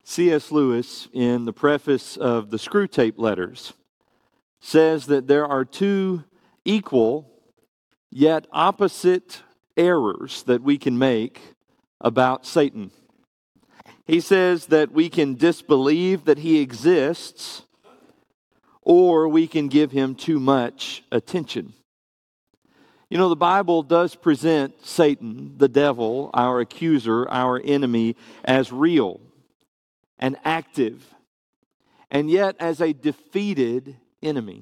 C.S. Lewis, in the preface of the Screwtape Letters, says that there are two equal yet opposite errors that we can make about Satan. He says that we can disbelieve that he exists, or we can give him too much attention. You know, the Bible does present Satan, the devil, our accuser, our enemy, as real and active, and yet as a defeated enemy.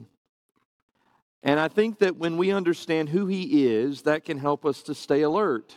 And I think that when we understand who he is, that can help us to stay alert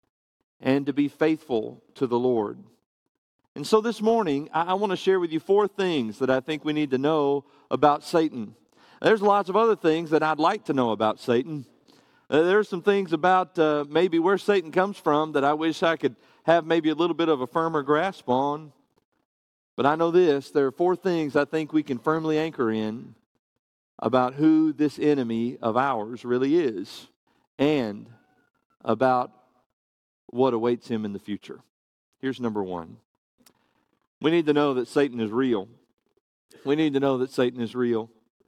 and to be faithful to the Lord. And so this morning, I want to share with you 4 things that I think we need to know about Satan. There's lots of other things that I'd like to know about Satan. There's some things about maybe where Satan comes from that I wish I could have maybe a little bit of a firmer grasp on. But I know this, there are 4 things I think we can firmly anchor in about who this enemy of ours really is and about what awaits him in the future. Here's number 1. We need to know that Satan is real. We need to know that Satan is real.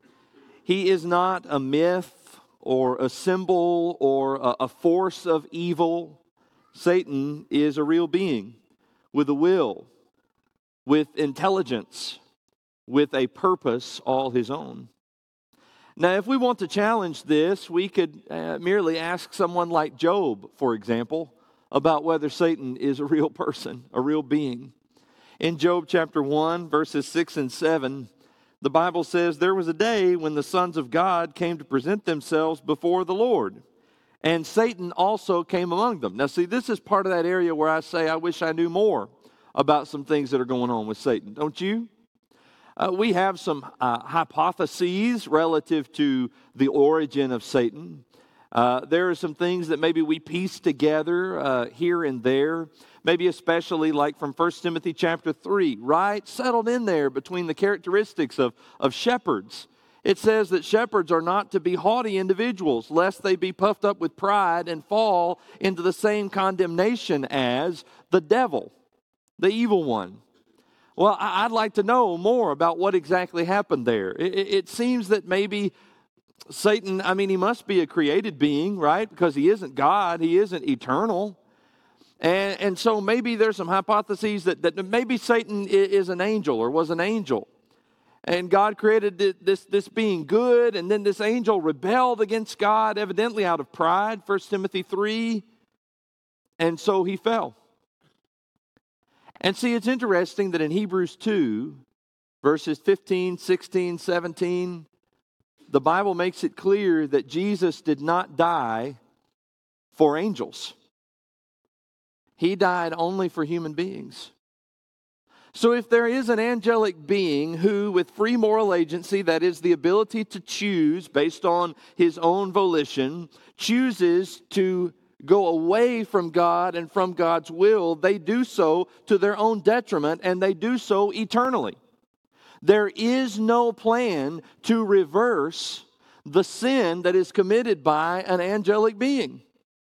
He is not a myth or a symbol or a force of evil. Satan is a real being with a will, with intelligence, with a purpose all his own. Now, if we want to challenge this, we could merely ask someone like Job, for example, about whether Satan is a real person, a real being. In Job chapter 1, verses 6 and 7, the Bible says, "There was a day when the sons of God came to present themselves before the Lord, and Satan also came among them." Now, see, this is part of that area where I say I wish I knew more about some things that are going on with Satan, don't you? We have some hypotheses relative to the origin of Satan. There are some things that maybe we piece together here and there, maybe especially like from 1 Timothy chapter 3, right? Settled in there between the characteristics of shepherds. It says that shepherds are not to be haughty individuals, lest they be puffed up with pride and fall into the same condemnation as the devil, the evil one. Well, I'd like to know more about what exactly happened there. It seems that maybe Satan, he must be a created being, right? Because he isn't God, he isn't eternal. And so maybe there's some hypotheses that maybe Satan is an angel or was an angel. And God created this being good, and then this angel rebelled against God, evidently out of pride, 1 Timothy 3, and so he fell. And see, it's interesting that in Hebrews 2, verses 15, 16, 17, the Bible makes it clear that Jesus did not die for angels. He died only for human beings. So if there is an angelic being who, with free moral agency, that is the ability to choose based on his own volition, chooses to go away from God and from God's will, they do so to their own detriment, and they do so eternally. There is no plan to reverse the sin that is committed by an angelic being.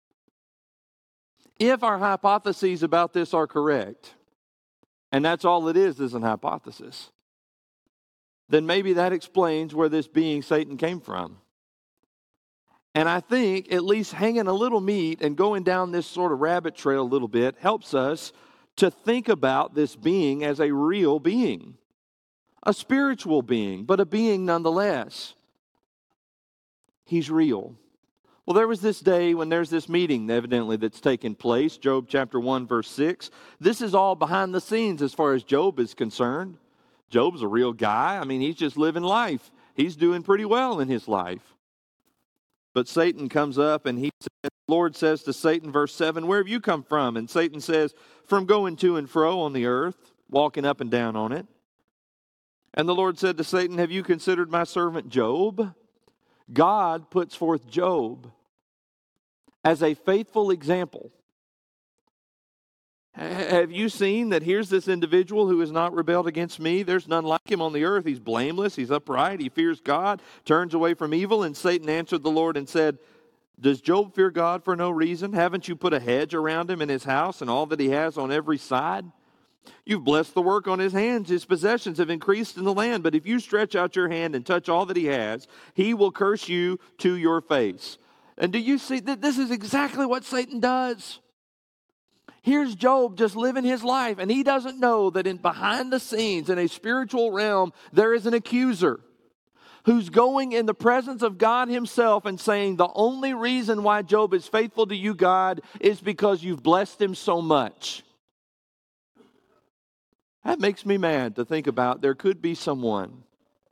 If our hypotheses about this are correct, and that's all it is an hypothesis, then maybe that explains where this being Satan came from. And I think at least hanging a little meat and going down this sort of rabbit trail a little bit helps us to think about this being as a real being, a spiritual being, but a being nonetheless. He's real. Well, there was this day when there's this meeting evidently that's taken place, Job chapter 1, verse 6. This is all behind the scenes as far as Job is concerned. Job's a real guy. He's just living life. He's doing pretty well in his life. But Satan comes up and the Lord says to Satan, verse 7, "Where have you come from?" And Satan says, "From going to and fro on the earth, walking up and down on it." And the Lord said to Satan, "Have you considered my servant Job?" God puts forth Job as a faithful example. Have you seen that here's this individual who has not rebelled against me? There's none like him on the earth. He's blameless. He's upright. He fears God, turns away from evil. And Satan answered the Lord and said, "Does Job fear God for no reason? Haven't you put a hedge around him and his house and all that he has on every side? You've blessed the work on his hands. His possessions have increased in the land. But if you stretch out your hand and touch all that he has, he will curse you to your face. And do you see that this is exactly what Satan does? Here's Job just living his life, and he doesn't know that in behind the scenes, in a spiritual realm, there is an accuser who's going in the presence of God himself and saying, the only reason why Job is faithful to you, God, is because you've blessed him so much. That makes me mad to think about. There could be someone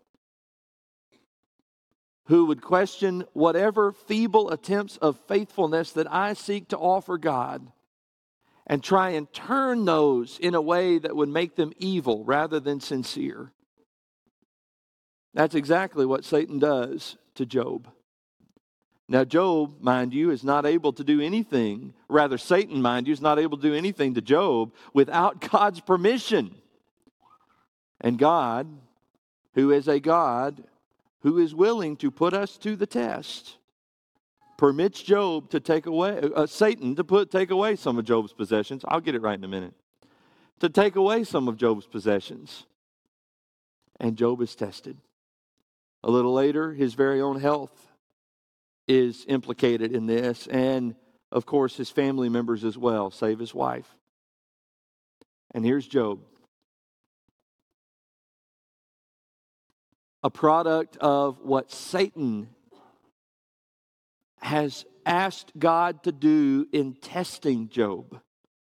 who would question whatever feeble attempts of faithfulness that I seek to offer God and try and turn those in a way that would make them evil rather than sincere. That's exactly what Satan does to Job. Now, Job, mind you, is not able to do anything. Rather, Satan, mind you, is not able to do anything to Job without God's permission. And God, who is a God who is willing to put us to the test, permits Job to take away, Satan to take away some of Job's possessions. I'll get it right in a minute. To take away some of Job's possessions. And Job is tested. A little later, his very own health is implicated in this. And, of course, his family members as well, save his wife. And here's Job. A product of what Satan has asked God to do in testing Job.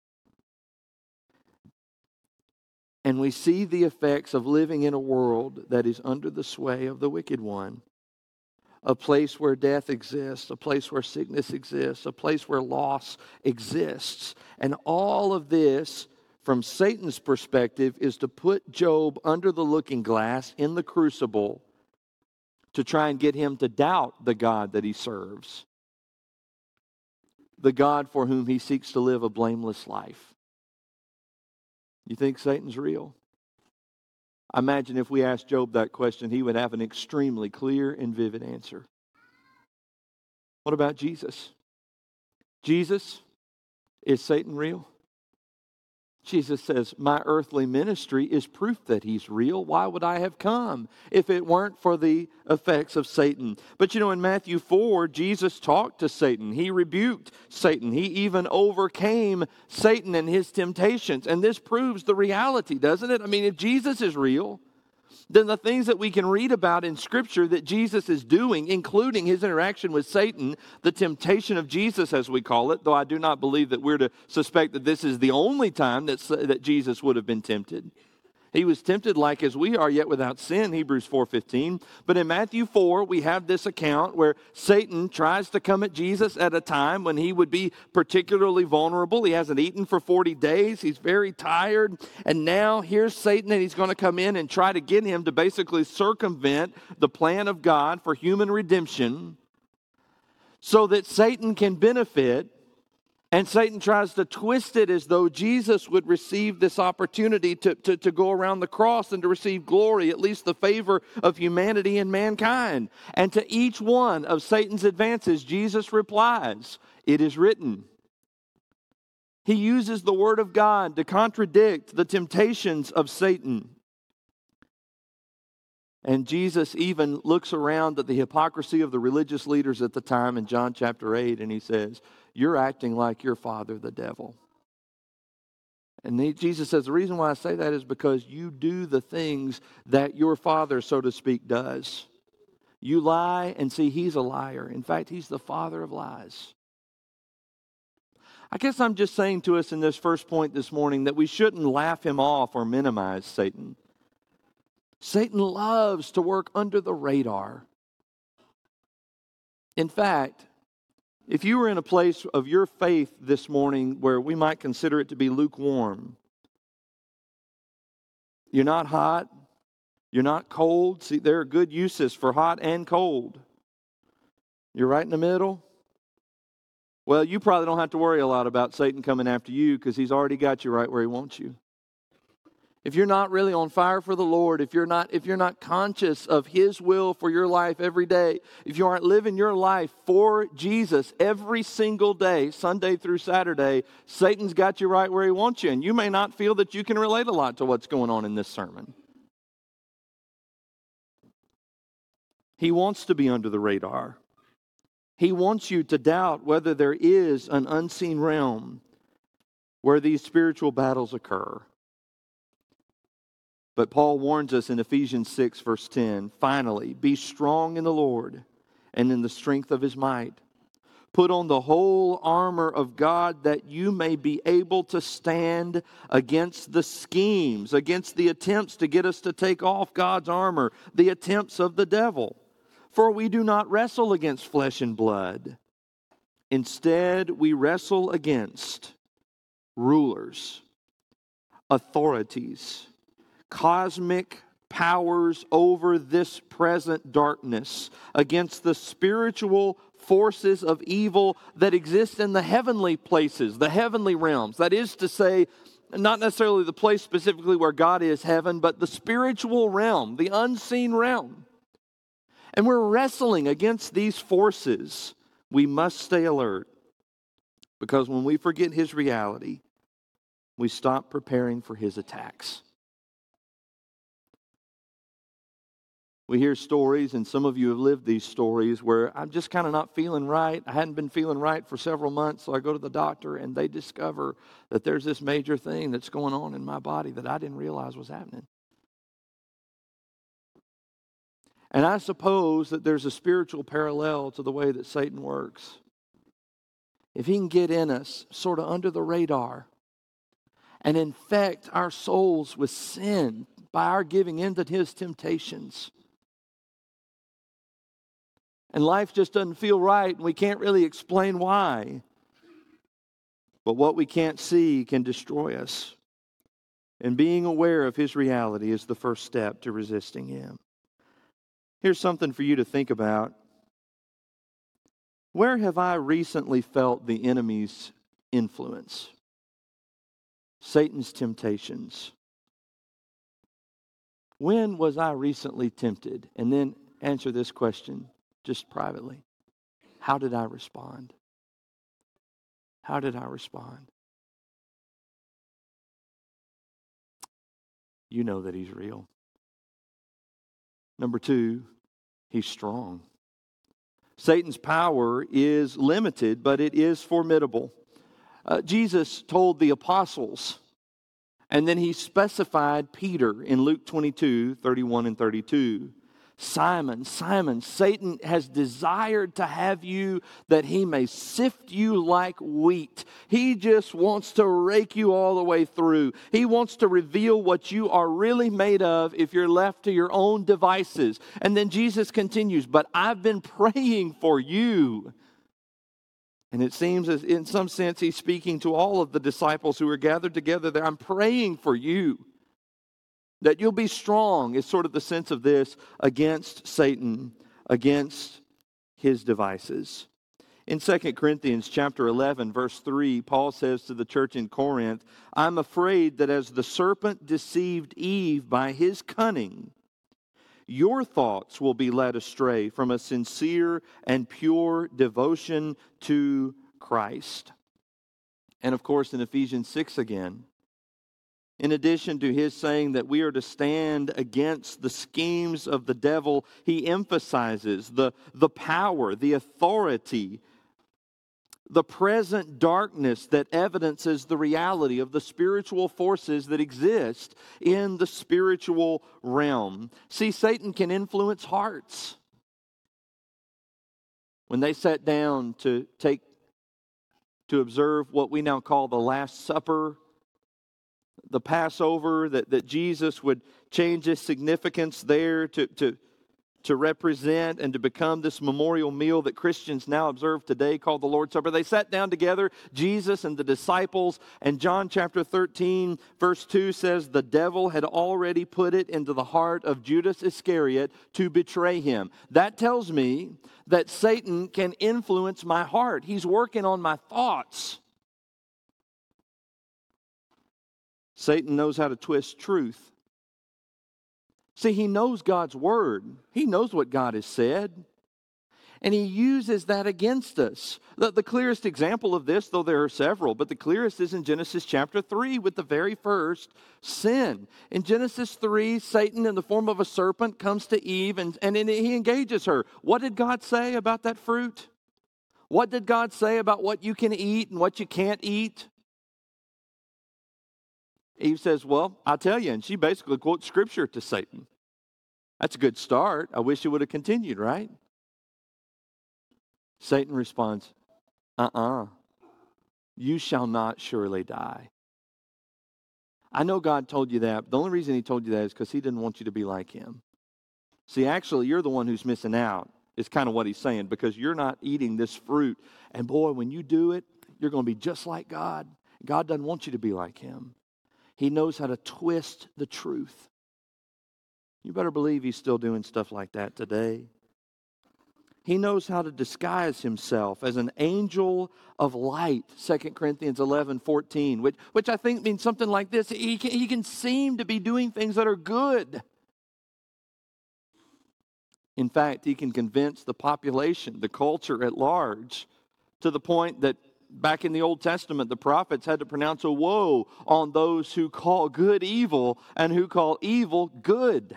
And we see the effects of living in a world that is under the sway of the wicked one. A place where death exists, a place where sickness exists, a place where loss exists. And all of this, from Satan's perspective, is to put Job under the looking glass in the crucible to try and get him to doubt the God that he serves, the God for whom he seeks to live a blameless life. You think Satan's real? I imagine if we asked Job that question, he would have an extremely clear and vivid answer. What about Jesus? Jesus, is Satan real? Jesus says, my earthly ministry is proof that he's real. Why would I have come if it weren't for the effects of Satan? But in Matthew 4, Jesus talked to Satan. He rebuked Satan. He even overcame Satan and his temptations. And this proves the reality, doesn't it? I mean, if Jesus is real, then the things that we can read about in Scripture that Jesus is doing, including his interaction with Satan, the temptation of Jesus, as we call it, though I do not believe that we're to suspect that this is the only time that Jesus would have been tempted. He was tempted like as we are, yet without sin, Hebrews 4:15. But in Matthew 4, we have this account where Satan tries to come at Jesus at a time when he would be particularly vulnerable. He hasn't eaten for 40 days. He's very tired. And now here's Satan, and he's going to come in and try to get him to basically circumvent the plan of God for human redemption so that Satan can benefit. And Satan tries to twist it as though Jesus would receive this opportunity to go around the cross and to receive glory, at least the favor of humanity and mankind. And to each one of Satan's advances, Jesus replies, "It is written." He uses the word of God to contradict the temptations of Satan. And Jesus even looks around at the hypocrisy of the religious leaders at the time in John chapter 8, and he says, you're acting like your father, the devil. And Jesus says, the reason why I say that is because you do the things that your father, so to speak, does. You lie and see he's a liar. In fact, he's the father of lies. I guess I'm just saying to us in this first point this morning that we shouldn't laugh him off or minimize Satan. Satan loves to work under the radar. In fact, if you were in a place of your faith this morning where we might consider it to be lukewarm, you're not hot, you're not cold. See, there are good uses for hot and cold. You're right in the middle. Well, you probably don't have to worry a lot about Satan coming after you because he's already got you right where he wants you. if you're not really on fire for the Lord, if you're not conscious of His will for your life every day, if you aren't living your life for Jesus every single day, Sunday through Saturday, Satan's got you right where he wants you. And you may not feel that you can relate a lot to what's going on in this sermon. He wants to be under the radar. He wants you to doubt whether there is an unseen realm where these spiritual battles occur. But Paul warns us in Ephesians 6, verse 10, finally, be strong in the Lord and in the strength of His might. Put on the whole armor of God that you may be able to stand against the schemes, against the attempts to get us to take off God's armor, the attempts of the devil. For we do not wrestle against flesh and blood. Instead, we wrestle against rulers, authorities, cosmic powers over this present darkness, against the spiritual forces of evil that exist in the heavenly places, the heavenly realms. That is to say, not necessarily the place specifically where God is, heaven, but the spiritual realm, the unseen realm. And we're wrestling against these forces. We must stay alert, because when we forget His reality, we stop preparing for His attacks. We hear stories, and some of you have lived these stories, where I'm just kind of not feeling right. I hadn't been feeling right for several months, so I go to the doctor, and they discover that there's this major thing that's going on in my body that I didn't realize was happening. And I suppose that there's a spiritual parallel to the way that Satan works. If he can get in us, sort of under the radar, and infect our souls with sin by our giving in to his temptations, and life just doesn't feel right, and we can't really explain why. But what we can't see can destroy us. And being aware of his reality is the first step to resisting him. Here's something for you to think about. Where have I recently felt the enemy's influence? Satan's temptations. When was I recently tempted? And then answer this question just privately. How did I respond? How did I respond? You know that he's real. Number two, he's strong. Satan's power is limited, but it is formidable. Jesus told the apostles, and then he specified Peter in Luke 22, 31 and 32. Simon, Simon, Satan has desired to have you that he may sift you like wheat. He just wants to rake you all the way through. He wants to reveal what you are really made of if you're left to your own devices. And then Jesus continues, but I've been praying for you. And it seems as in some sense he's speaking to all of the disciples who are gathered together there. I'm praying for you, that you'll be strong, is sort of the sense of this, against Satan, against his devices. In 2 Corinthians chapter 11, verse 3, Paul says to the church in Corinth, I'm afraid that as the serpent deceived Eve by his cunning, your thoughts will be led astray from a sincere and pure devotion to Christ. And of course, in Ephesians 6 again, in addition to his saying that we are to stand against the schemes of the devil, he emphasizes the power, the authority, the present darkness that evidences the reality of the spiritual forces that exist in the spiritual realm. See, Satan can influence hearts. When they sat down to observe what we now call the Last Supper, the Passover, that Jesus would change his significance there to represent and to become this memorial meal that Christians now observe today called the Lord's Supper. They sat down together, Jesus and the disciples, and John chapter 13, verse 2 says, the devil had already put it into the heart of Judas Iscariot to betray him. That tells me that Satan can influence my heart. He's working on my thoughts. Satan knows how to twist truth. See, he knows God's word. He knows what God has said. And he uses that against us. The clearest example of this, though there are several, but the clearest is in Genesis chapter 3 with the very first sin. In Genesis 3, Satan in the form of a serpent comes to Eve and he engages her. What did God say about that fruit? What did God say about what you can eat and what you can't eat? Eve says, well, I'll tell you. And she basically quotes Scripture to Satan. That's a good start. I wish it would have continued, right? Satan responds, you shall not surely die. I know God told you that, but the only reason he told you that is because he didn't want you to be like him. See, actually, you're the one who's missing out, is kind of what he's saying, because you're not eating this fruit. And boy, when you do it, you're going to be just like God. God doesn't want you to be like him. He knows how to twist the truth. You better believe he's still doing stuff like that today. He knows how to disguise himself as an angel of light, 2 Corinthians 11:14, which I think means something like this. He can seem to be doing things that are good. In fact, he can convince the population, the culture at large, to the point that back in the Old Testament, the prophets had to pronounce a woe on those who call good evil and who call evil good.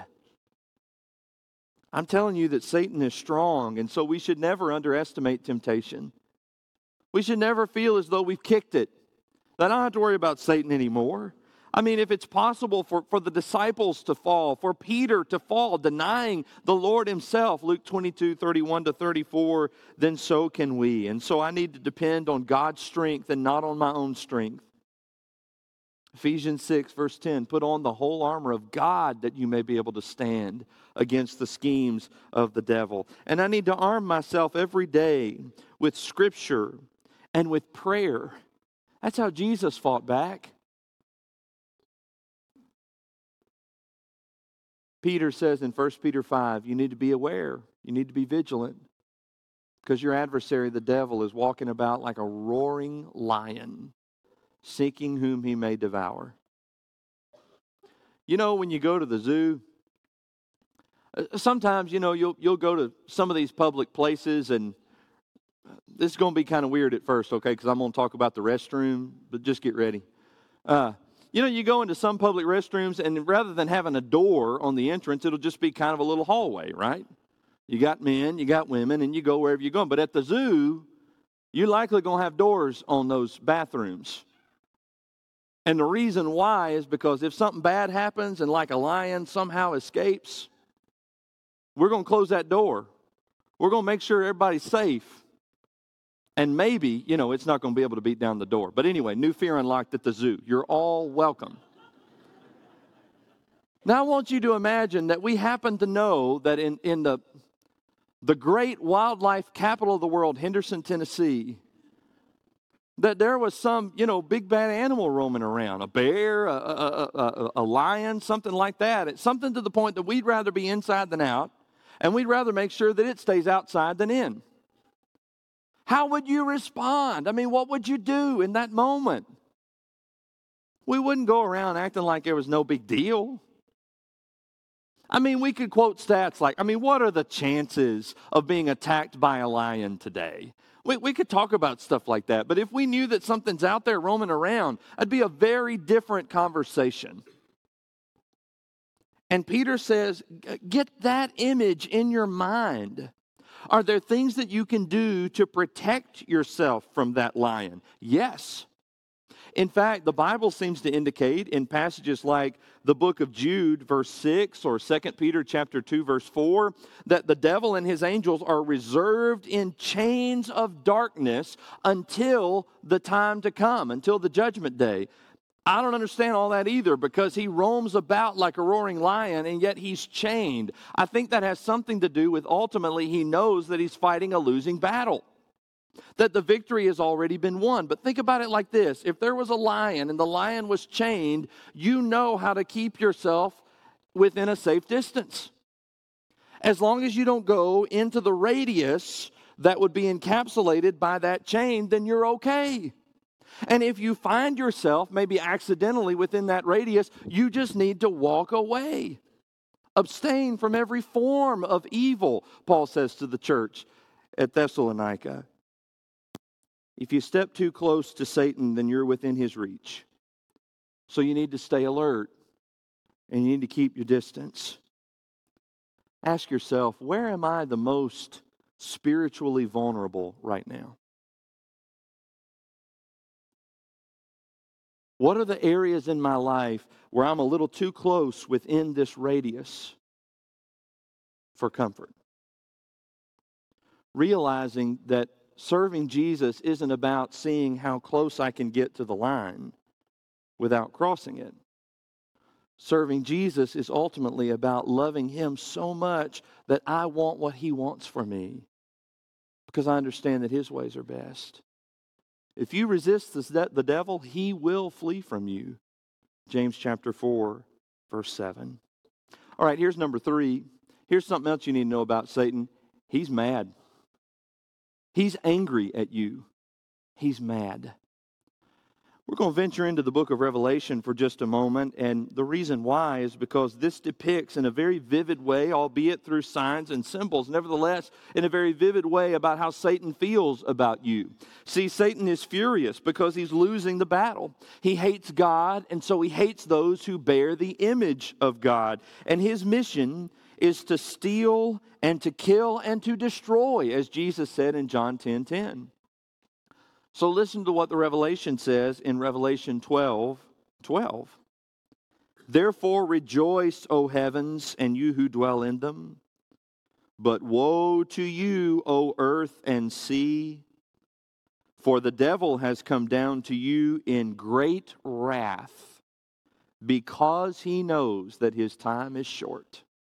I'm telling you that Satan is strong, and so we should never underestimate temptation. We should never feel as though we've kicked it, that I don't have to worry about Satan anymore. I mean, if it's possible for the disciples to fall, for Peter to fall, denying the Lord himself, Luke 22:31-34, then so can we. And so I need to depend on God's strength and not on my own strength. Ephesians 6, verse 10, put on the whole armor of God that you may be able to stand against the schemes of the devil. And I need to arm myself every day with Scripture and with prayer. That's how Jesus fought back. Peter says in 1 Peter 5, you need to be aware, you need to be vigilant, because your adversary, the devil, is walking about like a roaring lion, seeking whom he may devour. You know, when you go to the zoo, sometimes, you know, you'll go to some of these public places, and this is going to be kind of weird at first, okay, because I'm going to talk about the restroom, but just get ready. You know, you go into some public restrooms, and rather than having a door on the entrance, it'll just be kind of a little hallway, right? You got men, you got women, and you go wherever you're going. But at the zoo, you're likely going to have doors on those bathrooms. And the reason why is because if something bad happens and like a lion somehow escapes, we're going to close that door. We're going to make sure everybody's safe. And maybe, you know, it's not going to be able to beat down the door. But anyway, new fear unlocked at the zoo. You're all welcome. Now I want you to imagine that we happen to know that in the great wildlife capital of the world, Henderson, Tennessee, that there was some, you know, big bad animal roaming around, a bear, a lion, something like that. It's something to the point that we'd rather be inside than out, and we'd rather make sure that it stays outside than in. How would you respond? I mean, what would you do in that moment? We wouldn't go around acting like there was no big deal. I mean, we could quote stats like, I mean, what are the chances of being attacked by a lion today? We could talk about stuff like that, but if we knew that something's out there roaming around, it'd be a very different conversation. And Peter says, get that image in your mind. Are there things that you can do to protect yourself from that lion? Yes. In fact, the Bible seems to indicate in passages like the book of Jude, verse 6, or 2 Peter chapter 2, verse 4, that the devil and his angels are reserved in chains of darkness until the time to come, until the judgment day. I don't understand all that either, because he roams about like a roaring lion and yet he's chained. I think that has something to do with ultimately he knows that he's fighting a losing battle, that the victory has already been won. But think about it like this. If there was a lion and the lion was chained, you know how to keep yourself within a safe distance. As long as you don't go into the radius that would be encapsulated by that chain, then you're okay. And if you find yourself maybe accidentally within that radius, you just need to walk away. Abstain from every form of evil, Paul says to the church at Thessalonica. If you step too close to Satan, then you're within his reach. So you need to stay alert and you need to keep your distance. Ask yourself, where am I the most spiritually vulnerable right now? What are the areas in my life where I'm a little too close within this radius for comfort? Realizing that serving Jesus isn't about seeing how close I can get to the line without crossing it. Serving Jesus is ultimately about loving Him so much that I want what He wants for me because I understand that His ways are best. If you resist the devil, he will flee from you. James chapter 4, verse 7. All right, here's number 3. Here's something else you need to know about Satan. He's mad. He's angry at you. He's mad. We're going to venture into the book of Revelation for just a moment, and the reason why is because this depicts in a very vivid way, albeit through signs and symbols, nevertheless, in a very vivid way about how Satan feels about you. See, Satan is furious because he's losing the battle. He hates God, and so he hates those who bear the image of God. And his mission is to steal and to kill and to destroy, as Jesus said in John 10:10. So listen to what the Revelation says in Revelation 12:12. Therefore rejoice, O heavens, and you who dwell in them. But woe to you, O earth and sea, for the devil has come down to you in great wrath, because he knows that his time is short.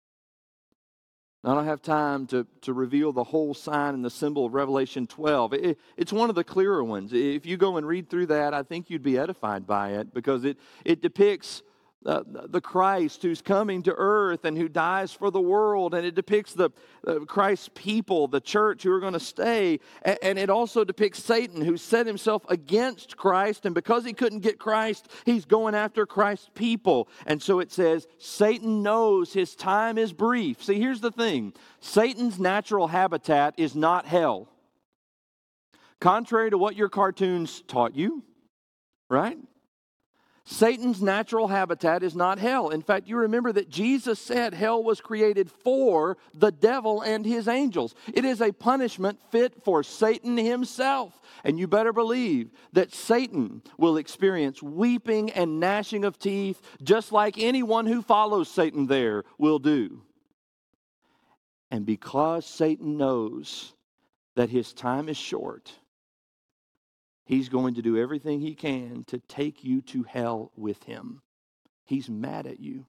I don't have time to reveal the whole sign and the symbol of Revelation 12. It's one of the clearer ones. If you go and read through that, I think you'd be edified by it because it depicts the Christ who's coming to earth and who dies for the world. And it depicts the Christ's people, the church, who are going to stay. And it also depicts Satan, who set himself against Christ. And because he couldn't get Christ, he's going after Christ's people. And so it says, Satan knows his time is brief. See, here's the thing. Satan's natural habitat is not hell. Contrary to what your cartoons taught you, right? Satan's natural habitat is not hell. In fact, you remember that Jesus said hell was created for the devil and his angels. It is a punishment fit for Satan himself. And you better believe that Satan will experience weeping and gnashing of teeth just like anyone who follows Satan there will do. And because Satan knows that his time is short, he's going to do everything he can to take you to hell with him. He's mad at you.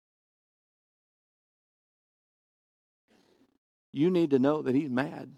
You need to know that he's mad.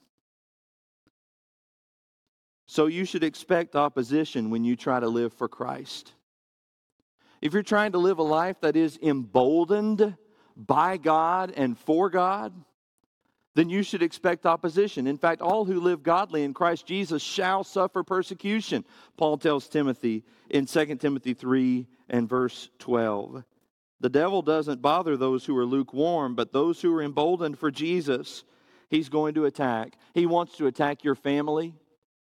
So you should expect opposition when you try to live for Christ. If you're trying to live a life that is emboldened by God and for God, then you should expect opposition. In fact, all who live godly in Christ Jesus shall suffer persecution. Paul tells Timothy in 2 Timothy 3 and verse 12. The devil doesn't bother those who are lukewarm, but those who are emboldened for Jesus, he's going to attack. He wants to attack your family.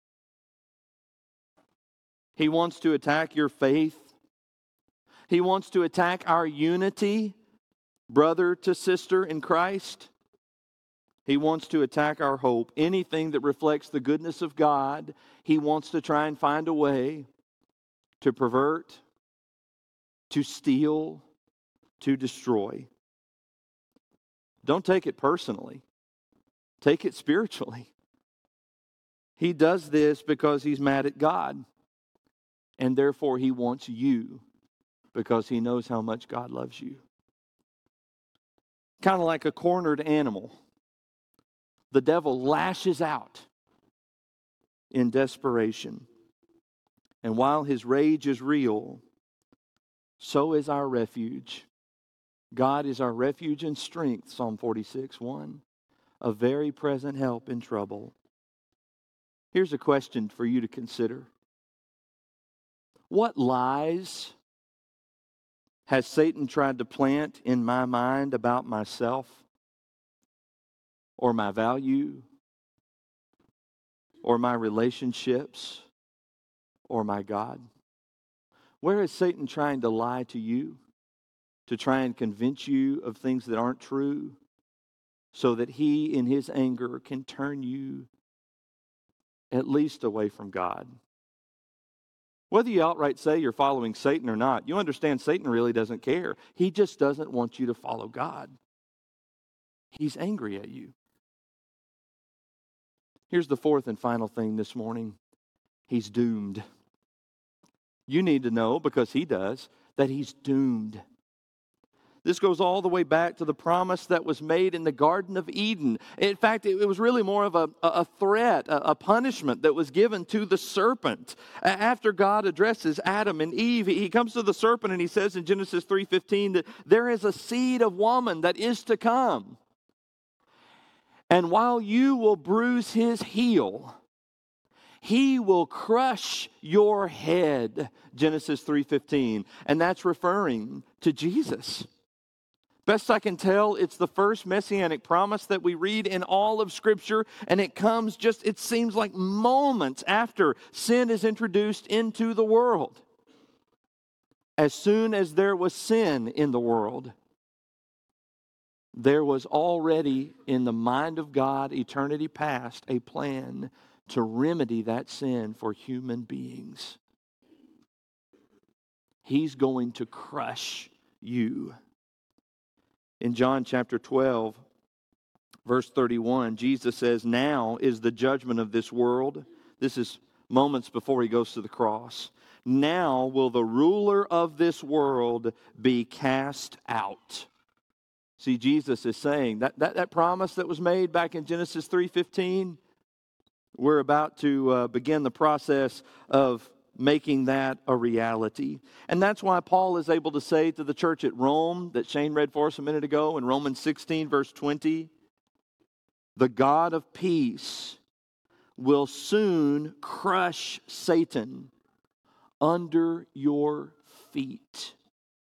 He wants to attack your faith. He wants to attack our unity, brother to sister in Christ. He wants to attack our hope. Anything that reflects the goodness of God, he wants to try and find a way to pervert, to steal, to destroy. Don't take it personally. Take it spiritually. He does this because he's mad at God. And therefore he wants you because he knows how much God loves you. Kind of like a cornered animal. The devil lashes out in desperation. And while his rage is real, so is our refuge. God is our refuge and strength, Psalm 46:1, a very present help in trouble. Here's a question for you to consider. What lies has Satan tried to plant in my mind about myself or my value or my relationships or my God? Where is Satan trying to lie to you, to try and convince you of things that aren't true, so that he, in his anger, can turn you at least away from God? Whether you outright say you're following Satan or not, you understand Satan really doesn't care. He just doesn't want you to follow God. He's angry at you. Here's the fourth and final thing this morning. He's doomed. You need to know, because he does, that he's doomed. This goes all the way back to the promise that was made in the Garden of Eden. In fact, it was really more of a threat, a punishment that was given to the serpent. After God addresses Adam and Eve, he comes to the serpent and he says in Genesis 3:15 that there is a seed of woman that is to come. And while you will bruise his heel, he will crush your head. Genesis 3:15. And that's referring to Jesus. Best I can tell, it's the first messianic promise that we read in all of Scripture, and it comes just, it seems like moments after sin is introduced into the world. As soon as there was sin in the world, there was already in the mind of God, eternity past, a plan to remedy that sin for human beings. He's going to crush you. In John chapter 12, verse 31, Jesus says, "Now is the judgment of this world." This is moments before he goes to the cross. "Now will the ruler of this world be cast out." See, Jesus is saying that promise that was made back in Genesis 3:15, we're about to begin the process of making that a reality. And that's why Paul is able to say to the church at Rome, that Shane read for us a minute ago in Romans 16, verse 20, "The God of peace will soon crush Satan under your feet."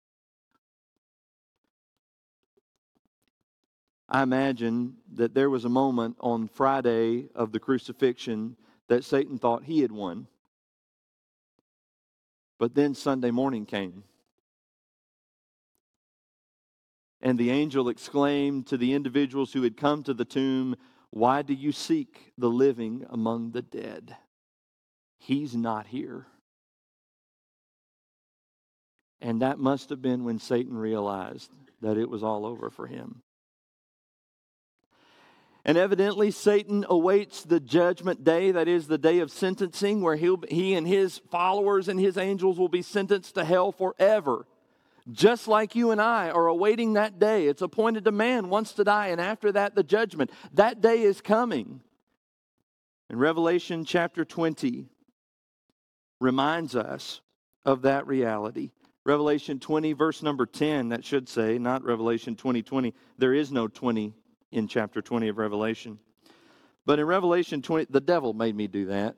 I imagine that there was a moment on Friday of the crucifixion that Satan thought he had won. But then Sunday morning came. And the angel exclaimed to the individuals who had come to the tomb, "Why do you seek the living among the dead? He's not here." And that must have been when Satan realized that it was all over for him. And evidently, Satan awaits the judgment day, that is the day of sentencing, where he and his followers and his angels will be sentenced to hell forever. Just like you and I are awaiting that day. It's appointed to man once to die, and after that, the judgment. That day is coming. And Revelation chapter 20 reminds us of that reality. Revelation 20, verse number 10, that should say, not Revelation 20:20. There is no 20 in chapter 20 of Revelation. But in Revelation 20, the devil made me do that.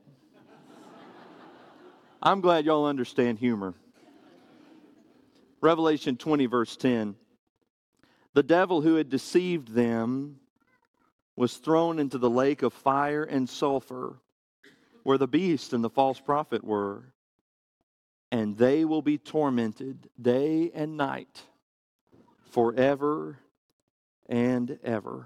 I'm glad y'all understand humor. Revelation 20, verse 10. "The devil who had deceived them was thrown into the lake of fire and sulfur, where the beast and the false prophet were, and they will be tormented day and night forever and ever."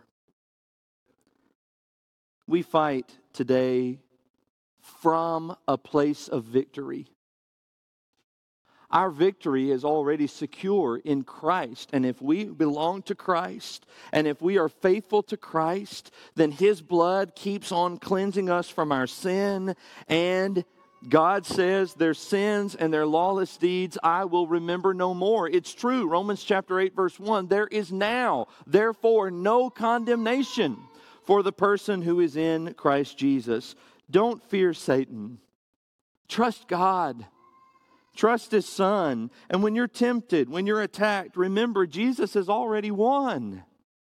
We fight today from a place of victory. Our victory is already secure in Christ. And if we belong to Christ, and if we are faithful to Christ, then His blood keeps on cleansing us from our sin. And God says, "Their sins and their lawless deeds I will remember no more." It's true. Romans chapter 8, verse 1, "There is now, therefore, no condemnation for the person who is in Christ Jesus." Don't fear Satan. Trust God. Trust His Son. And when you're tempted, when you're attacked, remember Jesus has already won.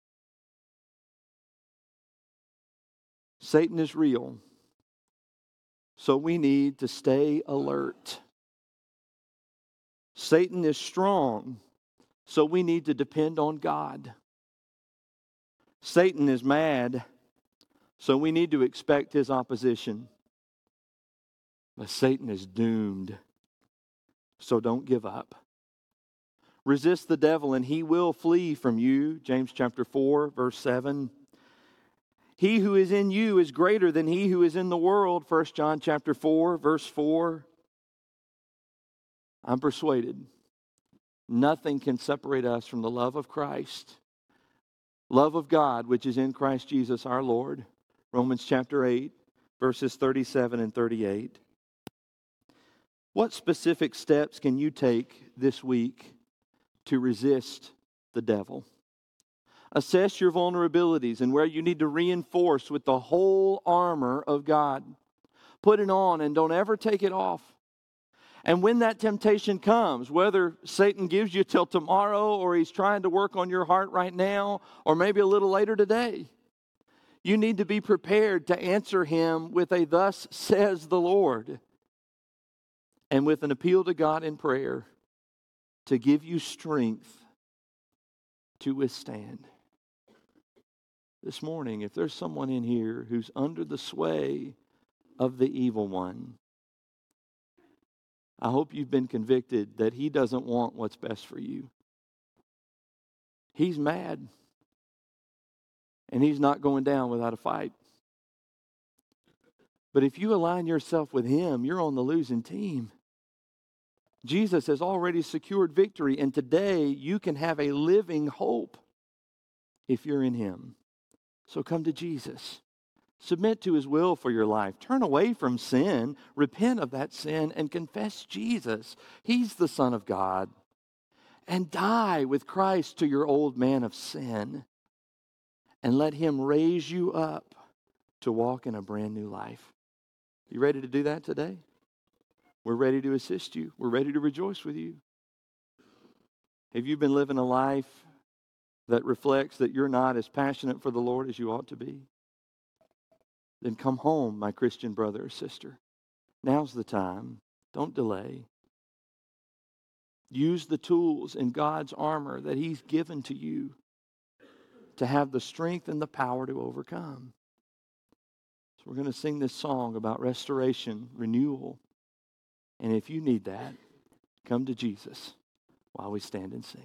Satan is real. So we need to stay alert. Satan is strong, so we need to depend on God. Satan is mad, so we need to expect his opposition. But Satan is doomed, so don't give up. Resist the devil and he will flee from you. James chapter 4, verse 7. He who is in you is greater than he who is in the world. 1 John chapter 4, verse 4. I'm persuaded nothing can separate us from the love of Christ. Love of God, which is in Christ Jesus our Lord. Romans chapter 8, verses 37 and 38. What specific steps can you take this week to resist the devil? Assess your vulnerabilities and where you need to reinforce with the whole armor of God. Put it on and don't ever take it off. And when that temptation comes, whether Satan gives you till tomorrow or he's trying to work on your heart right now or maybe a little later today, you need to be prepared to answer him with a "Thus says the Lord," and with an appeal to God in prayer to give you strength to withstand. This morning, if there's someone in here who's under the sway of the evil one, I hope you've been convicted that he doesn't want what's best for you. He's mad, and he's not going down without a fight. But if you align yourself with him, you're on the losing team. Jesus has already secured victory, and today you can have a living hope if you're in him. So come to Jesus. Submit to his will for your life. Turn away from sin, repent of that sin, and confess Jesus. He's the Son of God. And die with Christ to your old man of sin. And let him raise you up to walk in a brand new life. You ready to do that today? We're ready to assist you. We're ready to rejoice with you. Have you been living a life that reflects that you're not as passionate for the Lord as you ought to be? Then come home, my Christian brother or sister. Now's the time. Don't delay. Use the tools in God's armor that he's given to you to have the strength and the power to overcome. So we're going to sing this song about restoration, renewal. And if you need that, come to Jesus while we stand and sing.